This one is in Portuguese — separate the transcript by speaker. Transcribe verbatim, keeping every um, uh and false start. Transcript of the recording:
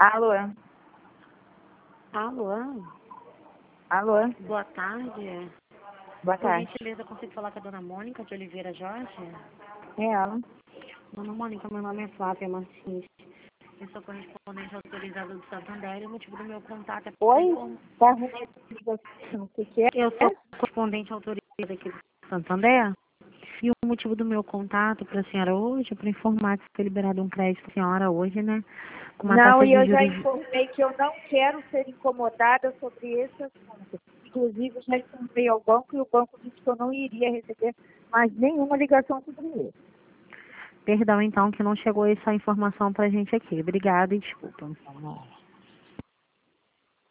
Speaker 1: Alô?
Speaker 2: Alô?
Speaker 1: Alô?
Speaker 2: Boa tarde.
Speaker 1: Boa
Speaker 2: Por
Speaker 1: tarde.
Speaker 2: gentileza, consigo falar com a dona Mônica de Oliveira Jorge?
Speaker 1: É ela.
Speaker 2: Dona Mônica, meu nome é Flávia Martins. Eu sou correspondente autorizada do Santander e o motivo do meu contato é para
Speaker 1: Oi?
Speaker 2: informar.
Speaker 1: Tá ruim a ligação. O que que é?
Speaker 2: Eu sou correspondente autorizada aqui do Santander e o motivo do meu contato para a senhora hoje é para informar que foi liberado um crédito para a senhora hoje, né? Com uma
Speaker 1: Não,
Speaker 2: taxa
Speaker 1: e
Speaker 2: de
Speaker 1: eu já
Speaker 2: juros.
Speaker 1: informei que eu não quero ser incomodada sobre esse assunto. Inclusive, eu já informei ao banco e o banco disse que eu não iria receber mais nenhuma ligação sobre isso.
Speaker 2: Perdão, então, que não chegou essa informação para a gente aqui. Obrigada e desculpa.